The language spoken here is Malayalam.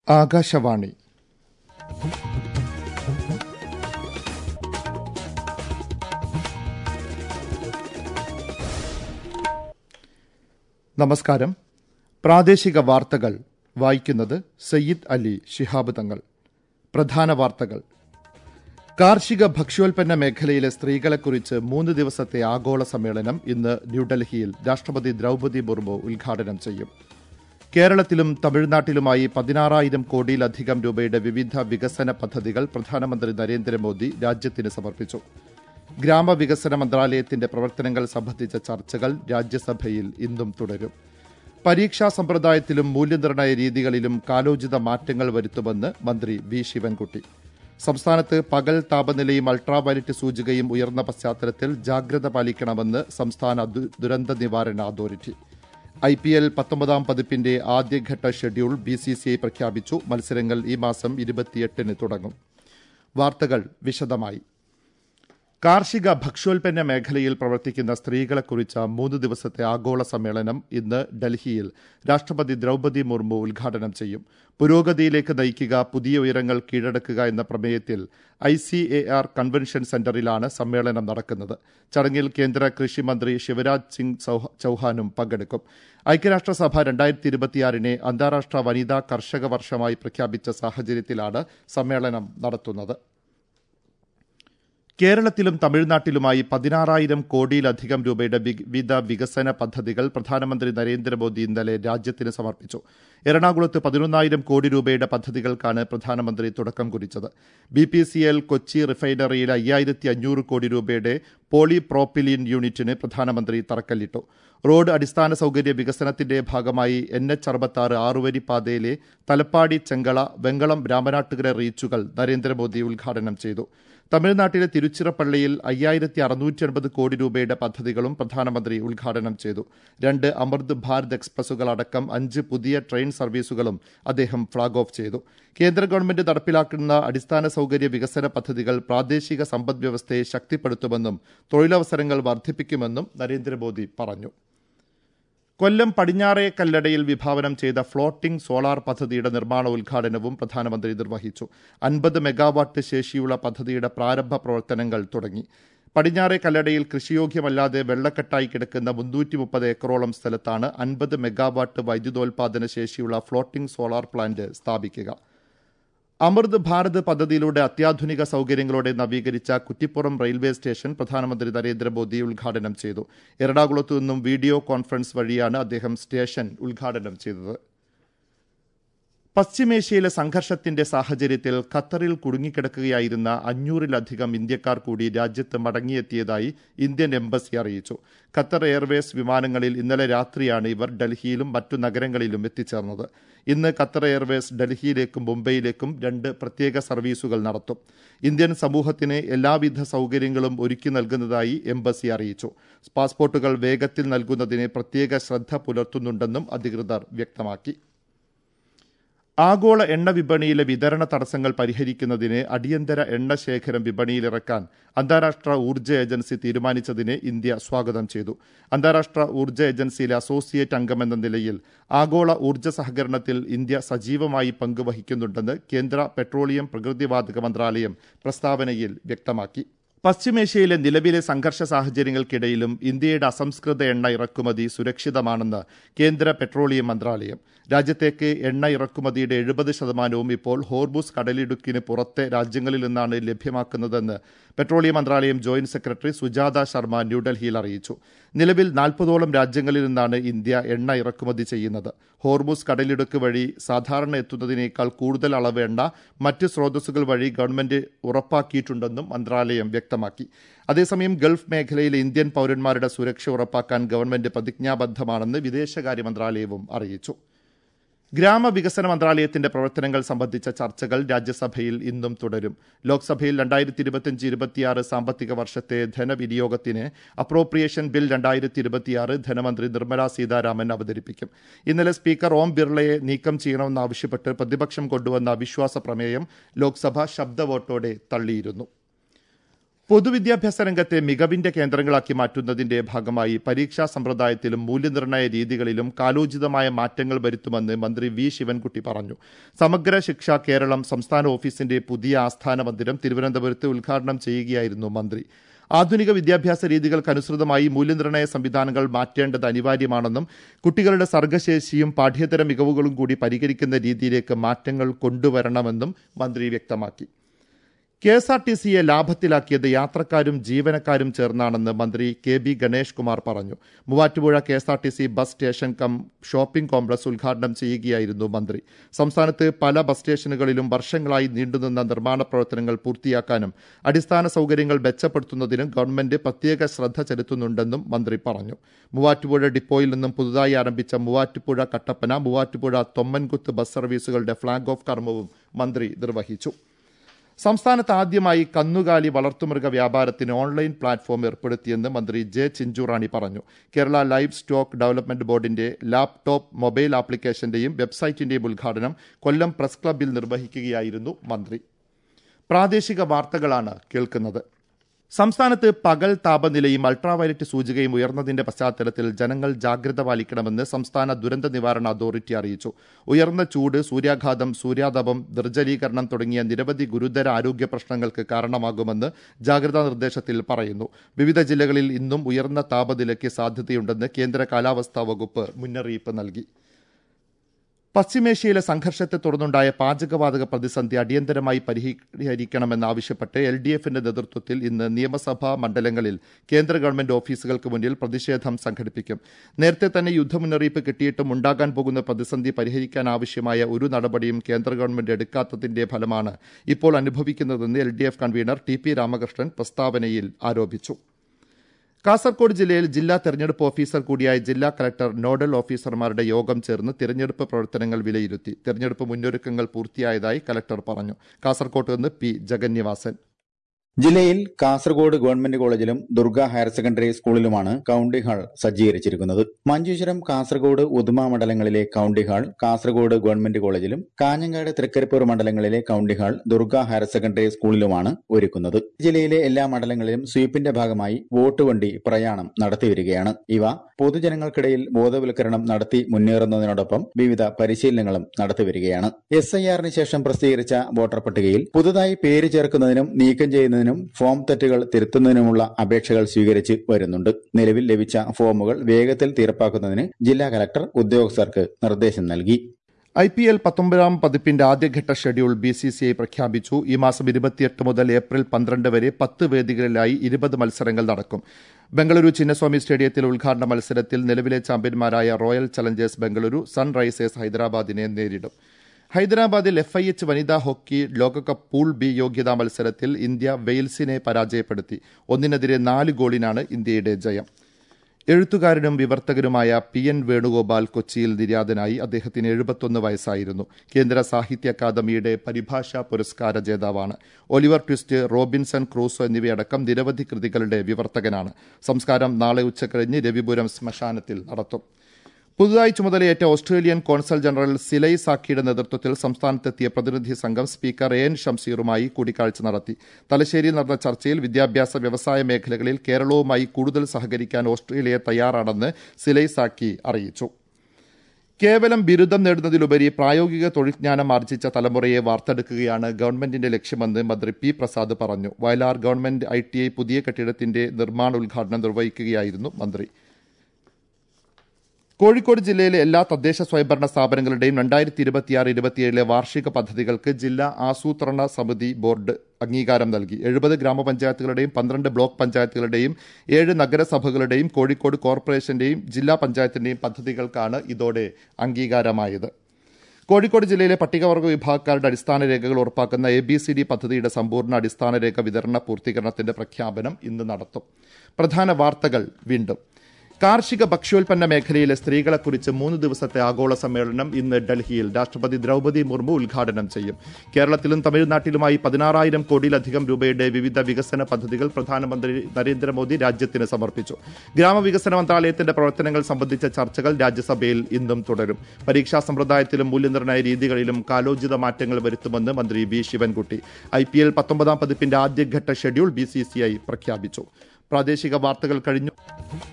ആകാശവാണി. നമസ്കാരം. പ്രാദേശിക വാർത്തകൾ വായിക്കുന്നത് സയ്യിദ് അലി ശിഹാബ് തങ്ങൾ. പ്രധാന വാർത്തകൾ. കാർഷിക ഭക്ഷ്യോൽപ്പന്ന മേഖലയിലെ സ്ത്രീകളെക്കുറിച്ച് 3 ദിവസത്തെ ആഗോള സമ്മേളനം ഇന്ന് ന്യൂഡൽഹിയിൽ രാഷ്ട്രപതി ദ്രൌപദി മുർമു ഉദ്ഘാടനം ചെയ്യും. കേരളത്തിലും തമിഴ്നാട്ടിലുമായി 16,000 കോടിയിലധികം രൂപയുടെ വിവിധ വികസന പദ്ധതികൾ പ്രധാനമന്ത്രി നരേന്ദ്രമോദി രാജ്യത്തിന് സമർപ്പിച്ചു. ഗ്രാമവികസന മന്ത്രാലയത്തിന്റെ പ്രവർത്തനങ്ങൾ സംബന്ധിച്ച ചർച്ചകൾ രാജ്യസഭയിൽ ഇന്നും തുടരും. പരീക്ഷാ സമ്പ്രദായത്തിലും മൂല്യനിർണ്ണയ രീതികളിലും കാലോചിത മാറ്റങ്ങൾ വരുത്തുമെന്ന് മന്ത്രി വി ശിവൻകുട്ടി. സംസ്ഥാനത്ത് പകൽ താപനിലയും അൾട്രാവയലറ്റ് സൂചികയും ഉയർന്ന പശ്ചാത്തലത്തിൽ ജാഗ്രത പാലിക്കണമെന്ന് സംസ്ഥാന ദുരന്ത നിവാരണ അതോറിറ്റി. IPL 19 പതിപ്പിന്റെ ആദ്യഘട്ട ഷെഡ്യൂൾ BCCI പ്രഖ്യാപിച്ചു. മത്സരങ്ങൾ ഈ മാസം 28-ന് തുടങ്ങും. വാർത്തകൾ വിശദമായി. കാർഷിക ഭക്ഷ്യോൽപ്പന്ന മേഖലയിൽ പ്രവർത്തിക്കുന്ന സ്ത്രീകളെക്കുറിച്ച് 3 ദിവസത്തെ ആഗോള സമ്മേളനം ഇന്ന് ഡൽഹിയിൽ രാഷ്ട്രപതി ദ്രൌപദി മുർമു ഉദ്ഘാടനം ചെയ്യും. പുരോഗതിയിലേക്ക് നയിക്കുക, പുതിയ ഉയരങ്ങൾ കീഴടക്കുക എന്ന പ്രമേയത്തിൽ ICAR കൺവെൻഷൻ സെന്ററിലാണ് സമ്മേളനം നടക്കുന്നത്. ചടങ്ങിൽ കേന്ദ്ര കൃഷി മന്ത്രി ശിവരാജ് സിംഗ് ചൌഹാനും പങ്കെടുക്കും. ഐക്യരാഷ്ട്രസഭ 2026-നെ അന്താരാഷ്ട്ര വനിതാ കർഷക വർഷമായി പ്രഖ്യാപിച്ച സാഹചര്യത്തിലാണ് സമ്മേളനം നടത്തുന്നത്. കേരളത്തിലും തമിഴ്നാട്ടിലുമായി 16,000 കോടിയിലധികം രൂപയുടെ വിവിധ വികസന പദ്ധതികൾ പ്രധാനമന്ത്രി നരേന്ദ്രമോദി ഇന്നലെ രാജ്യത്തിന് സമർപ്പിച്ചു. എറണാകുളത്ത് 11,000 കോടി രൂപയുടെ പദ്ധതികൾക്കാണ് പ്രധാനമന്ത്രി തുടക്കം കുറിച്ചത്. BPCL കൊച്ചി റിഫൈനറിയിലെ 5,500 കോടി രൂപയുടെ പോളിപ്രോപ്പിലീൻ യൂണിറ്റിന് പ്രധാനമന്ത്രി തറക്കല്ലിട്ടു. റോഡ് അടിസ്ഥാന സൌകര്യ വികസനത്തിന്റെ ഭാഗമായി NH66 ആറുവരി പാതയിലെ തലപ്പാടി ചെങ്കള വെങ്കളം രാമനാട്ടുകര റീച്ചുകൾ നരേന്ദ്രമോദി ഉദ്ഘാടനം ചെയ്തു. തമിഴ്നാട്ടിലെ തിരുച്ചിറപ്പള്ളിയിൽ 5,650 കോടി രൂപയുടെ പദ്ധതികളും പ്രധാനമന്ത്രി ഉദ്ഘാടനം ചെയ്തു. 2 അമൃത് ഭാരത് എക്സ്പ്രസുകളടക്കം 5 പുതിയ ട്രെയിൻ സർവീസുകളും അദ്ദേഹം ഫ്ളാഗ് ഓഫ് ചെയ്തു. കേന്ദ്ര ഗവൺമെന്റ് നടപ്പിലാക്കുന്ന അടിസ്ഥാന സൌകര്യ വികസന പദ്ധതികൾ പ്രാദേശിക സമ്പദ് വ്യവസ്ഥയെ ശക്തിപ്പെടുത്തുമെന്നും തൊഴിലവസരങ്ങൾ വർദ്ധിപ്പിക്കുമെന്നും നരേന്ദ്രമോദി പറഞ്ഞു. കൊല്ലം പടിഞ്ഞാറേ കല്ലടയിൽ വിഭാവനം ചെയ്ത ഫ്ലോട്ടിംഗ് സോളാർ പദ്ധതിയുടെ നിർമ്മാണ ഉദ്ഘാടനവും പ്രധാനമന്ത്രി നിർവഹിച്ചു. 50 മെഗാവാട്ട് ശേഷിയുള്ള പദ്ധതിയുടെ പ്രാരംഭ പ്രവർത്തനങ്ങൾ തുടങ്ങി. പടിഞ്ഞാറേ കല്ലടയിൽ കൃഷിയോഗ്യമല്ലാതെ വെള്ളക്കെട്ടായി കിടക്കുന്ന 330 ഏക്കറോളം സ്ഥലത്താണ് 50 മെഗാവാട്ട് വൈദ്യുതോൽപാദന ശേഷിയുള്ള ഫ്ലോട്ടിംഗ് സോളാർ പ്ലാന്റ് സ്ഥാപിക്കുക. അമൃത് ഭാരത് പദ്ധതിയിലൂടെ അത്യാധുനിക സൌകര്യങ്ങളോടെ നവീകരിച്ച കുറ്റിപ്പുറം റെയിൽവേ സ്റ്റേഷൻ പ്രധാനമന്ത്രി നരേന്ദ്രമോദി ഉദ്ഘാടനം ചെയ്തു. എറണാകുളത്തു നിന്നും വീഡിയോ കോൺഫറൻസ് വഴിയാണ് അദ്ദേഹം സ്റ്റേഷൻ ഉദ്ഘാടനം ചെയ്തത്. പശ്ചിമേഷ്യയിലെ സംഘർഷത്തിന്റെ സാഹചര്യത്തിൽ ഖത്തറിൽ കുടുങ്ങിക്കിടക്കുകയായിരുന്ന 500-ലധികം ഇന്ത്യക്കാർ കൂടി രാജ്യത്ത് മടങ്ങിയെത്തിയതായി ഇന്ത്യൻ എംബസി അറിയിച്ചു. ഖത്തർ എയർവേസ് വിമാനങ്ങളിൽ ഇന്നലെ രാത്രിയാണ് ഇവർ ഡൽഹിയിലും മറ്റു നഗരങ്ങളിലും എത്തിച്ചേർന്നത്. ഇന്ന് ഖത്തർ എയർവേസ് ഡൽഹിയിലേക്കും മുംബൈയിലേക്കും 2 പ്രത്യേക സർവീസുകൾ നടത്തും. ഇന്ത്യൻ സമൂഹത്തിന് എല്ലാവിധ സൌകര്യങ്ങളും ഒരുക്കി നൽകുന്നതായി എംബസി അറിയിച്ചു. പാസ്പോർട്ടുകൾ വേഗത്തിൽ നൽകുന്നതിന് പ്രത്യേക ശ്രദ്ധ പുലർത്തുന്നുണ്ടെന്നും അധികൃതർ വ്യക്തമാക്കി. ആഗോള എണ്ണ വിപണിയിലെ വിതരണ തടസ്സങ്ങൾ പരിഹരിക്കുന്നതിന് അടിയന്തര എണ്ണ ശേഖരം വിപണിയിലിറക്കാൻ അന്താരാഷ്ട്ര ഊർജ്ജ ഏജൻസി തീരുമാനിച്ചതിനെ ഇന്ത്യ സ്വാഗതം ചെയ്തു. അന്താരാഷ്ട്ര ഊർജ്ജ ഏജൻസിയിലെ അസോസിയേറ്റ് അംഗമെന്ന നിലയിൽ ആഗോള ഊർജ്ജ സഹകരണത്തിൽ ഇന്ത്യ സജീവമായി പങ്കുവഹിക്കുന്നുണ്ടെന്ന് കേന്ദ്ര പെട്രോളിയം പ്രകൃതിവാതക മന്ത്രാലയം പ്രസ്താവനയിൽ വ്യക്തമാക്കി. പശ്ചിമേഷ്യയിലെ നിലവിലെ സംഘർഷ സാഹചര്യങ്ങൾക്കിടയിലും ഇന്ത്യയുടെ അസംസ്കൃത എണ്ണ ഇറക്കുമതി സുരക്ഷിതമാണെന്ന് കേന്ദ്ര പെട്രോളിയം മന്ത്രാലയം. രാജ്യത്തേക്ക് എണ്ണ ഇറക്കുമതിയുടെ 70% ഇപ്പോൾ ഹോർമുസ് കടലിടുക്കിന് പുറത്തെ രാജ്യങ്ങളിൽ നിന്നാണ് ലഭ്യമാക്കുന്നതെന്ന് പെട്രോളിയം മന്ത്രാലയം ജോയിന്റ് സെക്രട്ടറി സുജാത ശർമ്മ ന്യൂഡൽഹിയിൽ അറിയിച്ചു. നിലവിൽ 40ഓളം രാജ്യങ്ങളിൽ നിന്നാണ് ഇന്ത്യ എണ്ണ ഇറക്കുമതി ചെയ്യുന്നത്. ഹോർമുസ് കടലിടുക്ക് വഴി സാധാരണ എത്തുന്നതിനേക്കാൾ കൂടുതൽ അളവ് എണ്ണ മറ്റ് സ്രോതസ്സുകൾ വഴി ഗവൺമെന്റ് ഉറപ്പാക്കിയിട്ടുണ്ടെന്നും മന്ത്രാലയം വ്യക്തമാക്കി. അതേസമയം ഗൾഫ് മേഖലയിലെ ഇന്ത്യൻ പൌരന്മാരുടെ സുരക്ഷ ഉറപ്പാക്കാൻ ഗവൺമെന്റ് പ്രതിജ്ഞാബദ്ധമാണെന്ന് വിദേശകാര്യ മന്ത്രാലയവും അറിയിച്ചു. ഗ്രാമവികസന മന്ത്രാലയത്തിന്റെ പ്രവർത്തനങ്ങൾ സംബന്ധിച്ച ചർച്ചകൾ രാജ്യസഭയിൽ ഇന്നും തുടരും. ലോക്സഭയിൽ 2025-26 സാമ്പത്തിക വർഷത്തെ ധനവിനിയോഗത്തിന് അപ്രോപ്രിയേഷൻ ബിൽ 2026 ധനമന്ത്രി നിർമ്മല സീതാരാമൻ അവതരിപ്പിക്കും. ഇന്നലെ സ്പീക്കർ ഓം ബിർളയെ നീക്കം ചെയ്യണമെന്നാവശ്യപ്പെട്ട് പ്രതിപക്ഷം കൊണ്ടുവന്ന അവിശ്വാസ പ്രമേയം ലോക്സഭ ശബ്ദവോട്ടോടെ തള്ളിയിരുന്നു. പൊതുവിദ്യാഭ്യാസ രംഗത്തെ മികവിന്റെ കേന്ദ്രങ്ങളാക്കി മാറ്റുന്നതിന്റെ ഭാഗമായി പരീക്ഷാ സമ്പ്രദായത്തിലും മൂല്യനിർണ്ണയ രീതികളിലും കാലോചിതമായ മാറ്റങ്ങൾ വരുത്തുമെന്ന് മന്ത്രി വി ശിവൻകുട്ടി പറഞ്ഞു. സമഗ്ര ശിക്ഷ കേരളം സംസ്ഥാന ഓഫീസിന്റെ പുതിയ ആസ്ഥാന മന്ദിരം തിരുവനന്തപുരത്ത് ഉദ്ഘാടനം ചെയ്യുകയായിരുന്നു മന്ത്രി. ആധുനിക വിദ്യാഭ്യാസ രീതികൾക്കനുസൃതമായി മൂല്യനിർണ്ണയ സംവിധാനങ്ങൾ മാറ്റേണ്ടത് അനിവാര്യമാണെന്നും കുട്ടികളുടെ സർഗ്ഗശേഷിയും പാഠ്യേതര മികവുകളും കൂടി പരിഹരിക്കുന്ന രീതിയിലേക്ക് മാറ്റങ്ങൾ കൊണ്ടുവരണമെന്നും മന്ത്രി വ്യക്തമാക്കി. KSRTCയെ ലാഭത്തിലാക്കിയത് യാത്രക്കാരും ജീവനക്കാരും ചേർന്നാണെന്ന് മന്ത്രി KB ഗണേഷ് കുമാർ പറഞ്ഞു. Muvattupuzha KSRTC bus station cum shopping complex ഉദ്ഘാടനം ചെയ്യുകയായിരുന്നു മന്ത്രി. സംസ്ഥാനത്ത് പല ബസ് സ്റ്റേഷനുകളിലും വർഷങ്ങളായി നീണ്ടുനിന്ന നിർമ്മാണ പ്രവർത്തനങ്ങൾ പൂർത്തിയാക്കാനും അടിസ്ഥാന സൗകര്യങ്ങൾ മെച്ചപ്പെടുത്തുന്നതിനും ഗവൺമെന്റ് പ്രത്യേക ശ്രദ്ധ ചെലുത്തുന്നുണ്ടെന്നും മന്ത്രി പറഞ്ഞു. മൂവാറ്റുപുഴ ഡിപ്പോയിൽ നിന്നും പുതുതായി ആരംഭിച്ച മൂവാറ്റുപുഴ കട്ടപ്പന, മൂവാറ്റുപുഴ തൊമ്മൻകുത്ത് ബസ് സർവീസുകളുടെ ഫ്ളാഗ് ഓഫ് കർമ്മവും മന്ത്രി നിർവഹിച്ചു. സംസ്ഥാനത്ത് ആദ്യമായി കന്നുകാലി വളർത്തുമൃഗ വ്യാപാരത്തിന് ഓൺലൈൻ പ്ലാറ്റ്ഫോം ഏർപ്പെടുത്തിയെന്ന് മന്ത്രി ജെ ചിഞ്ചുറാണി പറഞ്ഞു. കേരള ലൈവ് സ്റ്റോക്ക് ഡെവലപ്മെന്റ് ബോർഡിന്റെ ലാപ്ടോപ്പ് മൊബൈൽ ആപ്ലിക്കേഷന്റെയും വെബ്സൈറ്റിന്റെയും ഉദ്ഘാടനം കൊല്ലം പ്രസ് ക്ലബ്ബിൽ നിർവഹിക്കുകയായിരുന്നു മന്ത്രി. പ്രാദേശിക വാർത്തകളാണ് കേൾക്കുന്നത്. സംസ്ഥാനത്ത് പകൽ താപനിലയും അൾട്രാവയലറ്റ് സൂചികയും ഉയർന്നതിന്റെ പശ്ചാത്തലത്തിൽ ജനങ്ങൾ ജാഗ്രത പാലിക്കണമെന്ന് സംസ്ഥാന ദുരന്ത നിവാരണ അതോറിറ്റി അറിയിച്ചു. ഉയർന്ന ചൂട്, സൂര്യാഘാതം, സൂര്യാതപം, നിർജ്ജലീകരണം തുടങ്ങിയ നിരവധി ഗുരുതര ആരോഗ്യ പ്രശ്നങ്ങൾക്ക് കാരണമാകുമെന്ന് ജാഗ്രതാ നിർദ്ദേശത്തിൽ പറയുന്നു. വിവിധ ജില്ലകളിൽ ഇന്നും ഉയർന്ന താപനിലയ്ക്ക് സാധ്യതയുണ്ടെന്ന് കേന്ദ്ര കാലാവസ്ഥാ വകുപ്പ് മുന്നറിയിപ്പ് നൽകി. പശ്ചിമേഷ്യയിലെ സംഘർഷത്തെ തുടർന്നുണ്ടായ പാചകവാതക പ്രതിസന്ധി അടിയന്തരമായി പരിഹരിക്കണമെന്നാവശ്യപ്പെട്ട് LDFന്റെ നേതൃത്വത്തിൽ ഇന്ന് നിയമസഭാ മണ്ഡലങ്ങളിൽ കേന്ദ്ര ഗവൺമെന്റ് ഓഫീസുകൾക്ക് മുന്നിൽ പ്രതിഷേധം സംഘടിപ്പിക്കും. നേരത്തെ തന്നെ യുദ്ധമുന്നറിയിപ്പ് കിട്ടിയിട്ടും ഉണ്ടാകാൻ പോകുന്ന പ്രതിസന്ധി പരിഹരിക്കാനാവശ്യമായ ഒരു നടപടിയും കേന്ദ്ര ഗവൺമെന്റ് എടുക്കാത്തതിന്റെ ഫലമാണ് ഇപ്പോൾ അനുഭവിക്കുന്നതെന്ന് LDF കൺവീനർ TP രാമകൃഷ്ണൻ പ്രസ്താവനയിൽ ആരോപിച്ചു. കാസർകോട് ജില്ലയിൽ ജില്ലാ തെരഞ്ഞെടുപ്പ് ഓഫീസർ കൂടിയായ ജില്ലാ കലക്ടർ നോഡൽ ഓഫീസർമാരുടെ യോഗം ചേർന്ന് തെരഞ്ഞെടുപ്പ് പ്രവർത്തനങ്ങൾ വിലയിരുത്തി. തെരഞ്ഞെടുപ്പ് മുന്നൊരുക്കങ്ങൾ പൂർത്തിയായതായി കലക്ടർ പറഞ്ഞു. കാസർകോട്ട് നിന്ന് P ജഗന്നിവാസൻ. ജില്ലയിൽ കാസർഗോഡ് ഗവൺമെന്റ് കോളേജിലും ദുർഗ ഹയർ സെക്കൻഡറി സ്കൂളിലുമാണ് കൌണ്ടിംഗ് ഹാൾ സജ്ജീകരിച്ചിരിക്കുന്നത്. മഞ്ചേശ്വരം, കാസർഗോഡ്, ഉദുമ മണ്ഡലങ്ങളിലെ കൌണ്ടിംഗ് ഹാൾ കാസർഗോഡ് ഗവൺമെന്റ് കോളേജിലും കാഞ്ഞങ്ങാട്, തൃക്കരിപ്പൂർ മണ്ഡലങ്ങളിലെ counting hall Durga higher secondary സ്കൂളിലുമാണ് ഒരുക്കുന്നത്. ജില്ലയിലെ എല്ലാ മണ്ഡലങ്ങളിലും സ്വീപ്പിന്റെ ഭാഗമായി വോട്ട് വണ്ടി പ്രയാണം നടത്തിവരികയാണ്. ഇവ പൊതുജനങ്ങൾക്കിടയിൽ ബോധവൽക്കരണം നടത്തി മുന്നേറുന്നതിനോടൊപ്പം വിവിധ പരിശീലനങ്ങളും നടത്തിവരികയാണ്. SIR-ന് ശേഷം പ്രസിദ്ധീകരിച്ച വോട്ടർ പട്ടികയിൽ പുതുതായി പേര് ചേർക്കുന്നതിനും നീക്കം ചെയ്യുന്നതിനും ഫോം തെറ്റുകൾ തിരുത്തുന്നതിനുമുള്ള അപേക്ഷകൾ സ്വീകരിച്ച് വരുന്നുണ്ട്. നിലവിൽ ലഭിച്ച ഫോമുകൾ വേഗത്തിൽ തീർപ്പാക്കുന്നതിന് ജില്ലാ കലക്ടർ ഉദ്യോഗസ്ഥർക്ക് നിർദ്ദേശം നൽകി. IPL 19 പതിപ്പിന്റെ ആദ്യഘട്ട ഷെഡ്യൂൾ BCCI പ്രഖ്യാപിച്ചു. ഈ മാസം 28 മുതൽ ഏപ്രിൽ 12 വരെ 10 വേദികളിലായി 20 മത്സരങ്ങൾ നടക്കും. ബംഗളൂരു ചിന്നസ്വാമി സ്റ്റേഡിയത്തിലെ ഉദ്ഘാടന മത്സരത്തിൽ നിലവിലെ ചാമ്പ്യന്മാരായ റോയൽ ചലഞ്ചേഴ്സ് ബംഗളൂരു സൺറൈസേഴ്സ് ഹൈദരാബാദിനെ നേരിടും. ഹൈദരാബാദിൽ FIH വനിതാ ഹോക്കി ലോകകപ്പ് പൂൾ B യോഗ്യതാ മത്സരത്തിൽ ഇന്ത്യ വെയിൽസിനെ പരാജയപ്പെടുത്തി. 1-4 ഗോളിനാണ് ഇന്ത്യയുടെ ജയം. എഴുത്തുകാരനും വിവർത്തകനുമായ PN വേണുഗോപാൽ കൊച്ചിയിൽ നിര്യാതനായി. അദ്ദേഹത്തിന് 71 വയസ്സായിരുന്നു. കേന്ദ്ര സാഹിത്യ അക്കാദമിയുടെ പരിഭാഷാ പുരസ്കാര ജേതാവാണ്. ഒലിവർ ട്വിസ്റ്റ്, റോബിൻസൺ ക്രൂസോ എന്നിവയടക്കം നിരവധി കൃതികളുടെ വിവർത്തകനാണ്. സംസ്കാരം നാളെ ഉച്ചകഴിഞ്ഞ് രവിപുരം ശ്മശാനത്തിൽ നടത്തും. പുതുതായി ചുമതലയേറ്റ ഓസ്ട്രേലിയൻ കോൺസൽ ജനറൽ സിലൈ സാക്കിയുടെ നേതൃത്വത്തിൽ സംസ്ഥാനത്തെത്തിയ പ്രതിനിധി സംഘം സ്പീക്കർ AN ഷംസീറുമായി കൂടിക്കാഴ്ച നടത്തി. തലശ്ശേരിയിൽ നടന്ന ചർച്ചയിൽ വിദ്യാഭ്യാസ, വ്യവസായ മേഖലകളിൽ കേരളവുമായി കൂടുതൽ സഹകരിക്കാൻ ഓസ്ട്രേലിയ തയ്യാറാണെന്ന് സിലൈ സാക്കി അറിയിച്ചു. കേവലം ബിരുദം നേടുന്നതിലുപരി പ്രായോഗിക തൊഴിൽജ്ഞാനം ആർജിച്ച തലമുറയെ വാർത്തെടുക്കുകയാണ് ഗവൺമെന്റിന്റെ ലക്ഷ്യമെന്ന് മന്ത്രി P പ്രസാദ് പറഞ്ഞു. വയലാർ ഗവൺമെന്റ് ITI പുതിയ കെട്ടിടത്തിന്റെ നിർമ്മാണ ഉദ്ഘാടനം നിർവഹിക്കുകയായിരുന്നു മന്ത്രി. കോഴിക്കോട് ജില്ലയിലെ എല്ലാ തദ്ദേശ സ്വയംഭരണ സ്ഥാപനങ്ങളുടെയും 2026-27 വാർഷിക പദ്ധതികൾക്ക് ജില്ലാ ആസൂത്രണ സമിതി ബോർഡ് അംഗീകാരം നൽകി. 70 ഗ്രാമപഞ്ചായത്തുകളുടെയും 12 ബ്ലോക്ക് പഞ്ചായത്തുകളുടെയും 7 നഗരസഭകളുടെയും കോഴിക്കോട് കോർപ്പറേഷന്റെയും ജില്ലാ പഞ്ചായത്തിന്റെയും പദ്ധതികൾക്കാണ് ഇതോടെ അംഗീകാരമായത്. കോഴിക്കോട് ജില്ലയിലെ പട്ടികവർഗ വിഭാഗക്കാരുടെ അടിസ്ഥാന രേഖകൾ ഉറപ്പാക്കുന്ന ABCD പദ്ധതിയുടെ സമ്പൂർണ്ണ അടിസ്ഥാന രേഖ വിതരണ പൂർത്തീകരണത്തിന്റെ പ്രഖ്യാപനം ഇന്ന് നടത്തും. പ്രധാന വാർത്തകൾ വീണ്ടും. കാർഷിക ഭക്ഷ്യോൽപ്പന്ന മേഖലയിലെ സ്ത്രീകളെക്കുറിച്ച് 3 ദിവസത്തെ ആഗോള സമ്മേളനം ഇന്ന് ഡൽഹിയിൽ രാഷ്ട്രപതി ദ്രൗപദി മുർമു ഉദ്ഘാടനം ചെയ്യും. കേരളത്തിലും തമിഴ്നാട്ടിലുമായി 16,000 കോടിയിലധികം രൂപയുടെ വിവിധ വികസന പദ്ധതികൾ പ്രധാനമന്ത്രി നരേന്ദ്രമോദി രാജ്യത്തിന് സമർപ്പിച്ചു. ഗ്രാമവികസന മന്ത്രാലയത്തിന്റെ പ്രവർത്തനങ്ങൾ സംബന്ധിച്ച ചർച്ചകൾ രാജ്യസഭയിൽ ഇന്നും തുടരും. പരീക്ഷാ സമ്പ്രദായത്തിലും മൂല്യനിർണ്ണയ രീതികളിലും കാലോചിത മാറ്റങ്ങൾ വരുത്തുമെന്ന് മന്ത്രി വി ശിവൻകുട്ടി. IPL 19ാം പതിപ്പിന്റെ ആദ്യഘട്ട ഷെഡ്യൂൾ BCCI പ്രഖ്യാപിച്ചു. പ്രാദേശിക വാർത്തകൾ കഴിഞ്ഞു.